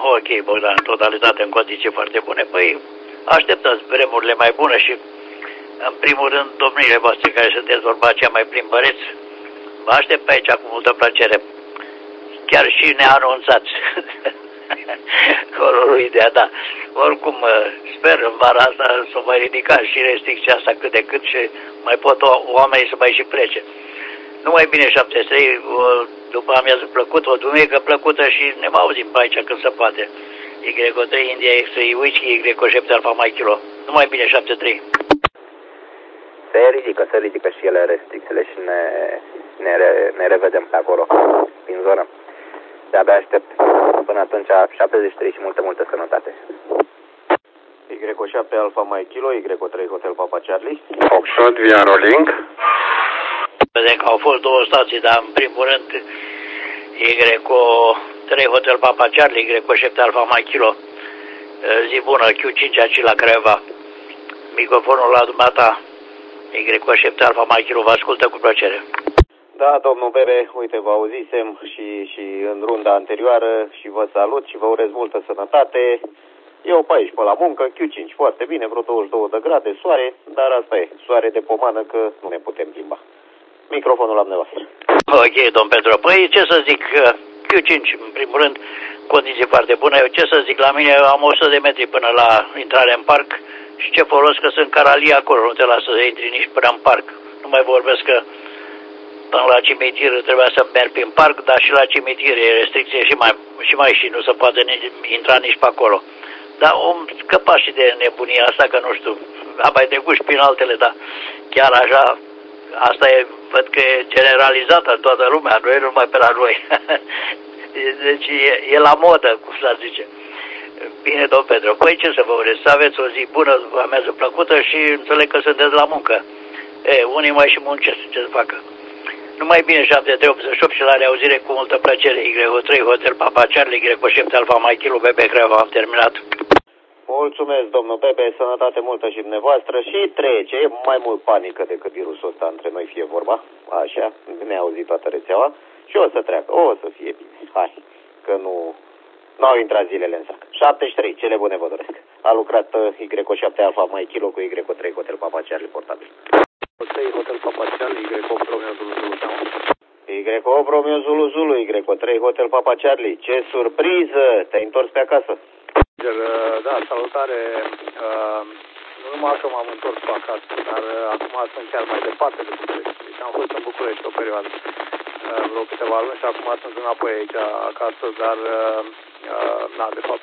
Ok, Bogdan, în totalitate, în condiții foarte bune. Păi, așteptați vremurile mai bune și, în primul rând, domnile voastre care sunteți vorbați mai plimbăreți, vă aștept aici cu multă plăcere. Chiar și neanunțați. Hororul ideea, da. Oricum, sper în vara asta să o mai ridicați și restricția asta cât de cât și mai pot oamenii să mai și plece. Numai bine 73, după amiază plăcut, o duminică plăcută și ne mai auzim pe aici când se poate. Y3 India X-ray Whisky, Y7 Alpha Mike Kilo. Numai bine 73. Se ridică și ele restricțiile și ne revedem pe acolo, din zonă. De-abia aștept până atunci 73 și multă sănătate. Y7 Alpha Mike Kilo, Y3 Hotel Papa Charlie. Oxford via Rolling. Vedem că au fost două stații, dar în primul rând Y3 Hotel Papa Charlie, Y7 Alpha Mike Kilo. Zi bună, Q5 aici la Craiova. Microfonul la dumneata, Y7 Alpha Mike Kilo, vă ascultă cu plăcere. Da, domnul Bebe, uite, vă auzisem și în runda anterioară și vă salut și vă urez multă sănătate. Eu pe aici, pe la muncă, Q5, foarte bine, vreo 22 de grade, soare, dar asta e, soare de pomană că nu ne putem plimba. Microfonul la dumneavoastră. Ok, domn Petru, păi ce să zic, Q5, în primul rând, condiții foarte bune. Ce să zic, la mine am 100 de metri până la intrare în parc și ce folos că sunt caralii acolo, nu te lasă să intri nici până în parc. Nu mai vorbesc că până la cimitir trebuia să merg prin parc, dar și la cimitir e restricție și nu se poate intra nici pe acolo. Dar om scăpa și de nebunia asta, că nu știu, am mai trecut și prin altele, dar chiar așa, asta e, văd că e generalizată în toată lumea, nu e numai pe la noi. Deci e la modă, cum s-ar zice. Bine, domn Petru, păi ce să vă urez, să aveți o zi bună, amiază plăcută și înțeleg că sunteți la muncă. Unii mai și muncesc, ce să facă. Numai bine 7388 și la reauzire cu multă plăcere. Y3 Hotel Papa Charlie, Y7 Alpha Mike Kilo, Bebe Craiova, am terminat. Mulțumesc, domnul Bebe, sănătate multă și dumneavoastră și trece, e mai mult panică decât virusul ăsta între noi, fie vorba, așa, ne-a auzit toată rețeaua și o să treacă, o să fie bine, hai, că nu au intrat zilele în sac. 73, cele bune vă doresc. A lucrat Y7 Alpha Mike Kilo cu Y3 Hotel Papa Charlie portabil. Hotel Papa Charlie, Y8 Romeo Zulu Zulu. Y8 Romeo Zulu Zulu, Y3 Hotel Papa Charlie. Ce surpriză! Te-ai întors pe acasă. Da, salutare. Nu numai că m-am întors pe acasă, dar acum sunt chiar mai departe de București. Deci am fost în București o perioadă, vreo câteva luni și acum sunt înapoi aici acasă, dar de fapt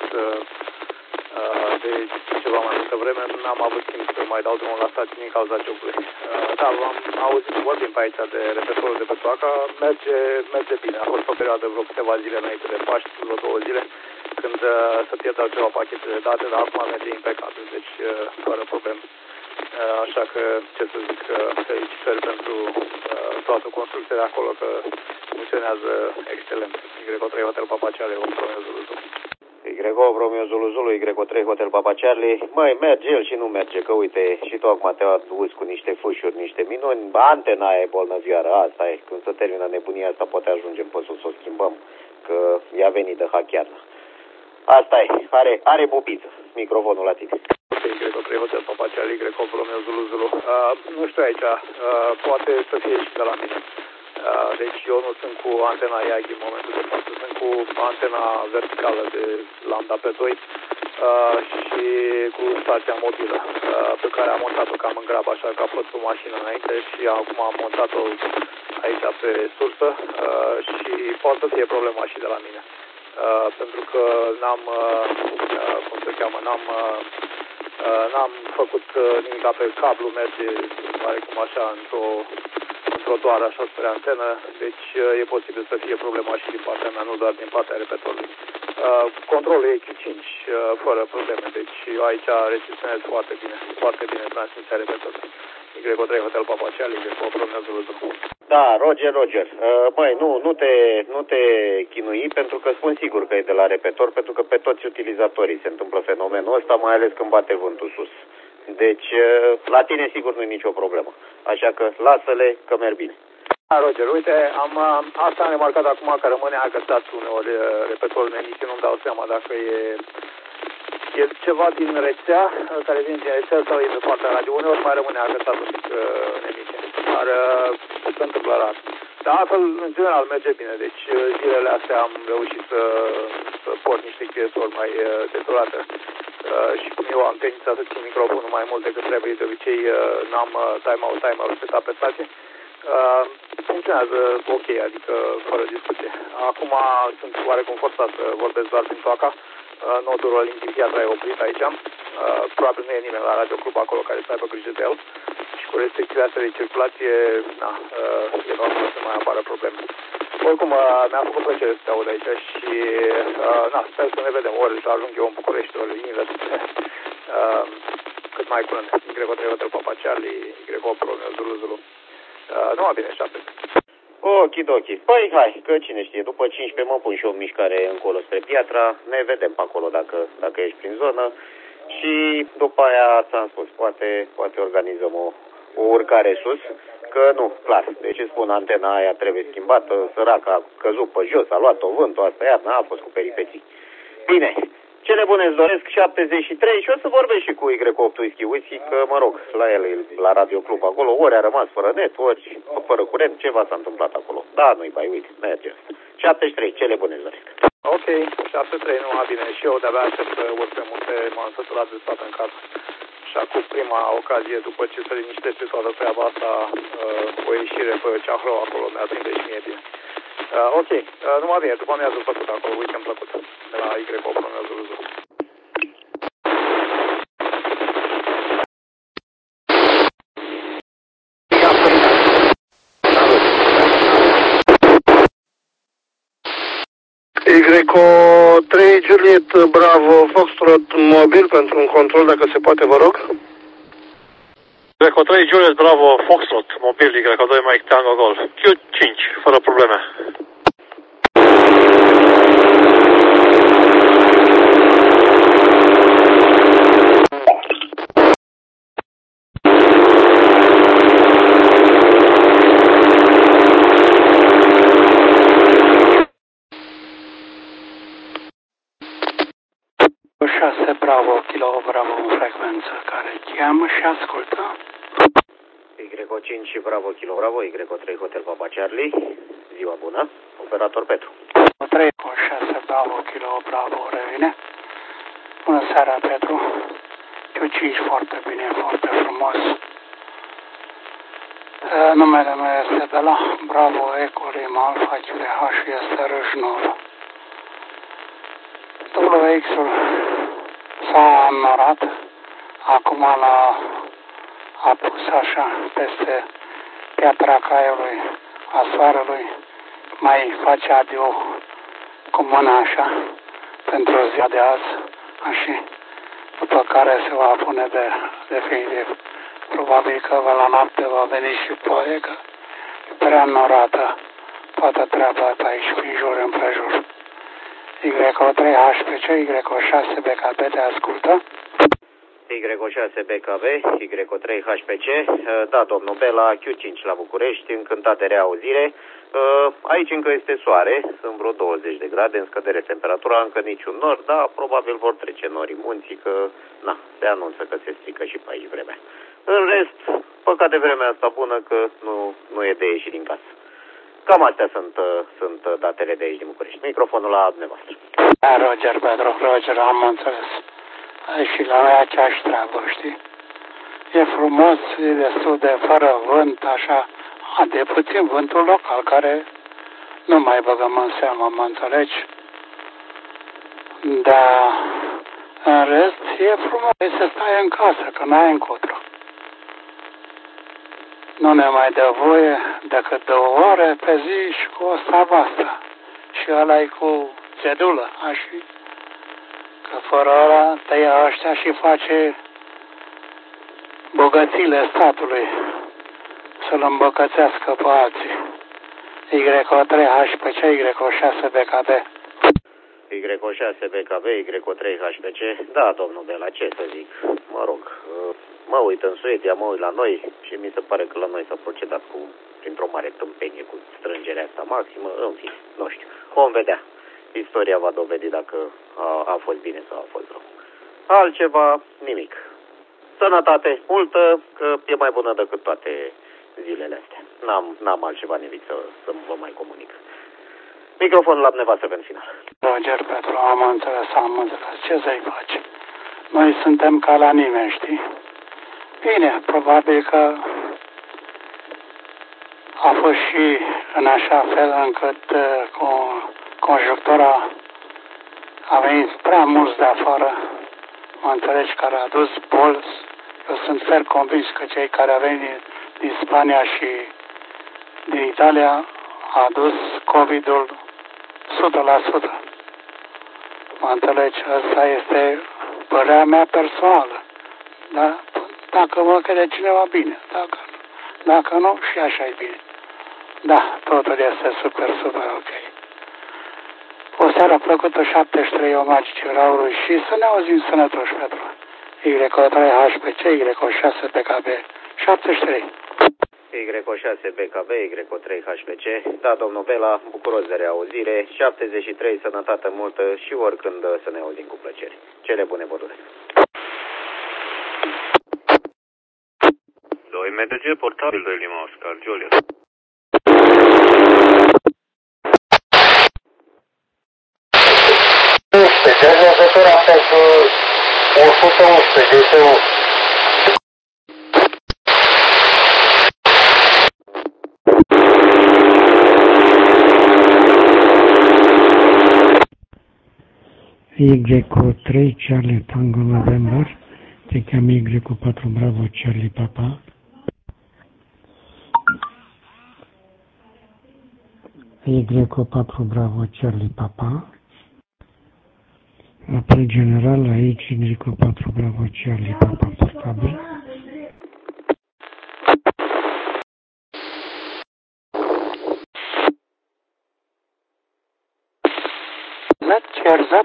de ceva mai multă vreme n-am avut timp să mai dau drumul la stație din cauza jobului. Da, am auzit vorbim pe aici de repertorul de pe Soaca, merge bine. A fost o perioadă, vreo câteva zile înainte de Paști, vreo 2 zile, când să pierdeau ceva pachete de date, dar acum merge impecabil, deci fără probleme. Așa că, ce să zic, felicitări pentru toată construcția de acolo, că funcționează excelent. Y3 Hotel Papa Charlie, Romeo Zulu Zulu. Y8 Romeo Zulu Zulu, Y3 Hotel Papa Charlie. Măi, merge el și nu merge, că uite, și tu acum te-ai adus cu niște fâșuri, niște minuni. Antena e bolnăvioară, asta e. Când se termină nebunia asta, poate ajungem pe sus să o schimbăm, că i-a venit de hackearnă. Asta e, are bubiță. Microfonul la tine. Y3 Hotel Papa Charlie, Y8 Romeo Zulu Zulu. Nu știu aici, poate să fie și de la mine. Deci eu nu sunt cu antena Yagi în momentul de față, sunt cu antena verticală de lambda pe 2 și cu stația mobilă pe care am montat-o cam în grabă, așa că a fost o mașină înainte și acum am montat-o aici pe sursă și poate să fie problema și de la mine. Pentru că n-am făcut nimic pe cablu, merge oarecum așa într-o doar așa spre antenă, deci e posibil să fie problema și din partea mea, nu doar din partea repetorului. Controlul e Q5, fără probleme, deci eu aici recepționez foarte bine transmisia repetorului. Y3 Hotel Papa Charlie, Y8 Romeo Zulu Zulu. Da, Roger. Băi, nu te chinui, pentru că spun sigur că e de la repetor, pentru că pe toți utilizatorii se întâmplă fenomenul ăsta, mai ales când bate vântul sus. Deci, la tine sigur nu e nicio problemă. Așa că lasă-le că merg bine. Roger, uite, asta am remarcat acum că rămâne agățat uneori repetorul în emisiune, nu-mi dau seama dacă e ceva din rețea, care vine din rețea sau e de partea radio. Uneori mai rămâne agățat un pic în emisiune, dar se întâmplă rar. Dar altfel, în general, merge bine. Deci zilele astea am reușit să port niște chestori mai deturate. Și cum eu am tendința să țin microfonul mai mult decât trebuie, de obicei n-am time-out setat pe stație. Funcționează ok, adică fără discuție. Acum sunt oarecum forțat să vorbesc doar prin toaca. Nodul Olimpic Piatra e oprit aici. Probabil nu e nimeni la Radio Club acolo care să aibă grijă de el. Și cu restricțiile astea de circulație, e normal să mai apară probleme. Oricum, mi-a făcut plăcere să te aud aici și sper să ne vedem ori să ajung eu în București, ori invers. Cât mai curând. Y3 Papa Charlie, Y8 Romeo Zulu. Numai bine, 7. Okidoki. Păi hai, că cine știe, după 15 mă pun și eu în mișcare încolo spre Piatra, ne vedem pe acolo dacă ești prin zonă și după aia ți-am spus, poate organizăm o urcare sus, că nu, clar, deci spun, antena aia trebuie schimbată, săraca a căzut pe jos, a luat-o vântul, asta iarna a fost cu peripeții. Bine, cele bune îți doresc 73 și o să vorbesc și cu Y8 Whisky, că mă rog, la el, la Radio Club acolo, ori a rămas fără net, ori fără curent, ceva s-a întâmplat acolo. Da, nu-i bai, uite, merge asta. 73, cele bune îți doresc. Ok, 73, numai bine, și eu de-abia aștept să urc pe munte, m-am săturat de stat în casă. Și acum prima ocazie, după ce se liniștește toată treaba asta, o ieșire pe Ceahrău acolo, mi-a prinde și mie bine. Ok, numai bine, după amiază plăcut acolo, weekend plăcut, de la Y8 Romeo Zulu. Y3 Juliet Bravo Foxtrot mobil pentru un control, dacă se poate, vă rog. Y3 Juliet Bravo Foxtrot mobil, Y2 Mike Tango Golf Q5, fără probleme. Bravo, Kilo Bravo în frecvență, care cheamă și ascultă. Y5 Bravo, Kilo Bravo, Y3 Hotel Papa Charlie, ziua bună, operator Petru. 3 cu 6 Bravo, Kilo Bravo, revine. Bună seara, Petru. Q5 foarte bine, foarte frumos. Numele meu este Bela, Bravo, Eco, Lima, Alfa, QDH și este Râșnul. WX-ul s-a înnorat, acum a pus așa peste Piatra Caiului, a Soarelui, mai face adio cu mâna așa pentru ziua de azi, și după care se va pune de definitiv. Probabil că la noapte va veni și ploaie, că e prea înnorată toată treaba pe aici, prin jur împrejur. Y3 HPC, Y6 BKB te ascultă. Y6 BKB, Y3 HPC, da, domnul Bela, Q5 la București, încântat de reauzire. Aici încă este soare, sunt vreo 20 de grade, în scădere temperatura, încă niciun nor, dar probabil vor trece norii munții, că se anunță că se strică și pe aici vremea. În rest, păcat de vremea asta bună că nu e de ieșit din casă. Cam astea sunt datele de aici din București. Microfonul la dumneavoastră. Da, Roger, am înțeles. Și la noi aceeași treabă, știi? E frumos, e destul de fără vânt, așa, de puțin vântul local, care nu mai băgăm în seamă, mă înțelegi? Dar, în rest, e frumos să stai în casă, că n-ai încotro. Nu ne mai dă voie decât 2 ore pe zi și cu o stavastă. Și ăla-i cu cedulă, așa. Că fără ăla tăia ăștia și face bogățiile statului să-l îmbogățească pe alții. Y3 HPC, Y6 BKB. Y6 BKB, Y3 HPC. Da, domnul Bela, ce să zic? Mă rog, mă uit în Suedia, mă uit la noi și mi se pare că la noi s-a procedat prin într-o mare tâmpenie cu strângerea asta maximă, în fine, nu știu. Vom vedea. Istoria va dovedi dacă a fost bine sau a fost rău. Altceva, nimic. Sănătate multă, că e mai bună decât toate zilele astea. N-am altceva nimic să vă mai comunic. Microfonul la dumneavoastră în final. Roger Petru, am înțeles. Ce să-i faci? Noi suntem ca la nimeni, știi? Bine, probabil că a fost și în așa fel încât conjunctura a venit prea mulți de afară, mă înțelegi, care a adus boli. Eu sunt fer convins că cei care au venit din Spania și din Italia a adus COVID-ul 100%. Mă înțelegi, asta este părerea mea personală. Da? Dacă vă crede cineva, bine. Dacă nu, și așa e bine. Da, totul este super ok. O seară plăcută, 73 omagici Raului și să ne auzim sănătoși, Petru. Y3HPC, Y6 BKB, 73. Y6 BKB, Y3HPC. Da, domnul Bela, bucuros de reauzire. 73, sănătate multă și oricând să ne auzim cu plăcere. Cele bune vă doresc. 2 MDG, portabil 2 Lima Oscar, Juliet. Dezvoltătura pentru 111, este o... Y3 Charlie Tango November, te cheamă Y4 Bravo Charlie Papa. Y4 Bravo Charlie Papa. Apel general aici Y4 Bravo Charlie Papa portabil. Exact.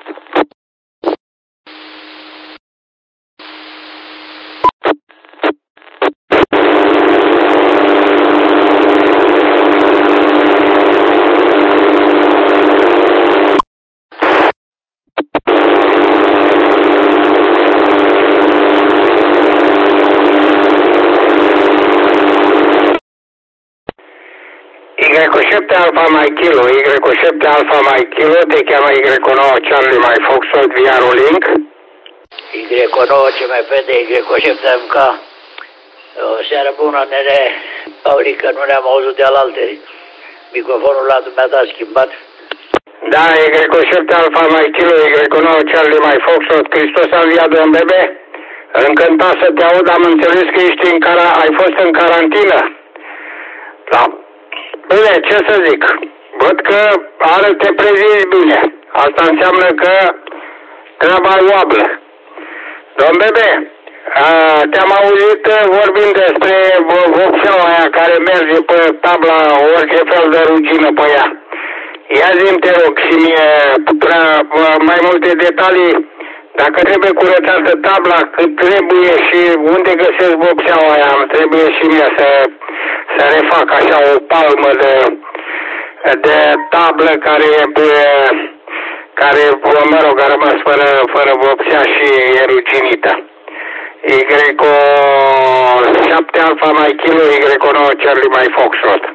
Y7 Alpha Mike Kilo, Y7 Alpha Mike Kilo, te cheamă Y9 Charlie Mike Foxtrot via Rolink. Y9 CMP de Y7 MK. O seară bună, nene Paurică, nu ne-am auzit de alalteri. Microfonul la dumneata a schimbat. Da, Y7 Alpha Mike Kilo, Y9 Charlie Mike Foxtrot, Hristos a înviat, domn Bebe. Încântat să te aud, am înțeles că ai fost în carantină. Da. Bine, ce să zic, văd că te prezinți bine. Asta înseamnă că treaba e oablă. Domn Bebe, te-am auzit vorbind despre vopseaua aia care merge pe tabla, orice fel de rugină pe ea. Ia zi-mi, te rog, și mie mai multe detalii, dacă trebuie curățată tabla, cât trebuie și unde găsesc vopseaua aia, îmi trebuie și mie să refac așa o palmă de tablă care, mă rog, a rămas fără vopsea și e ruginită. Y7 Alpha Mike Kilo, Y9 Charlie Mike Foxtrot.